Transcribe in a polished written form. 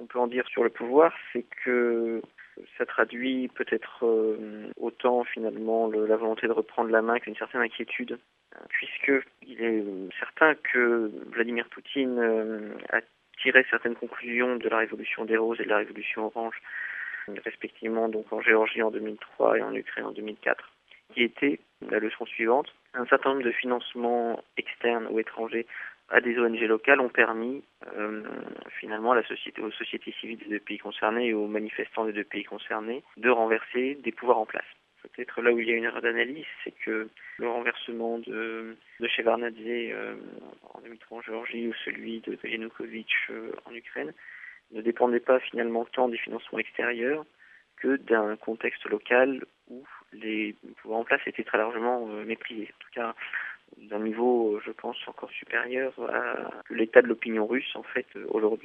qu'on peut en dire sur le pouvoir, c'est que ça traduit peut-être autant finalement la volonté de reprendre la main qu'une certaine inquiétude, puisque il est certain que Vladimir Poutine a tiré certaines conclusions de la révolution des roses et de la révolution orange, respectivement donc en Géorgie en 2003 et en Ukraine en 2004, qui était la leçon suivante. Un certain nombre de financements externes ou étrangers à des ONG locales ont permis finalement aux sociétés civiles des deux pays concernés et aux manifestants des deux pays concernés de renverser des pouvoirs en place. Peut-être là où il y a une erreur d'analyse, c'est que le renversement de Shevardnadze en 2003 en Géorgie ou celui de Yanukovych en Ukraine ne dépendait pas finalement tant des financements extérieurs que d'un contexte local où les pouvoirs en place étaient très largement méprisés. En tout cas, d'un niveau, je pense, encore supérieur à l'état de l'opinion russe, en fait, aujourd'hui.